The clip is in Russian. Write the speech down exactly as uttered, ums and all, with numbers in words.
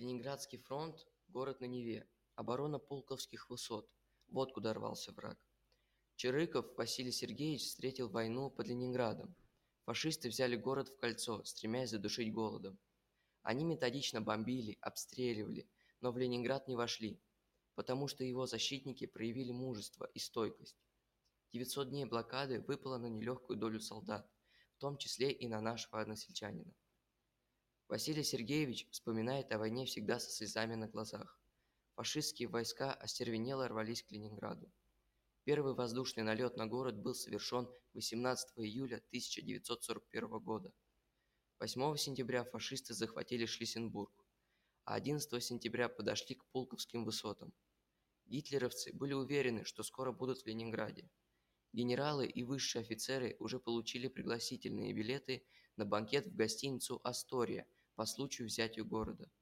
Ленинградский фронт – город на Неве, оборона Пулковских высот. Вот куда рвался враг. Чирыков Василий Сергеевич встретил войну под Ленинградом. Фашисты взяли город в кольцо, стремясь задушить голодом. Они методично бомбили, обстреливали, но в Ленинград не вошли, потому что его защитники проявили мужество и стойкость. девятьсот дней блокады выпало на нелегкую долю солдат, в том числе и на нашего односельчанина. Василий Сергеевич вспоминает о войне всегда со слезами на глазах. Фашистские войска остервенело рвались к Ленинграду. Первый воздушный налет на город был совершен восемнадцатого июля тысяча девятьсот сорок первого года. восьмого сентября фашисты захватили Шлиссельбург, а одиннадцатого сентября подошли к Пулковским высотам. Гитлеровцы были уверены, что скоро будут в Ленинграде. Генералы и высшие офицеры уже получили пригласительные билеты на банкет в гостиницу «Астория» по случаю взятия города.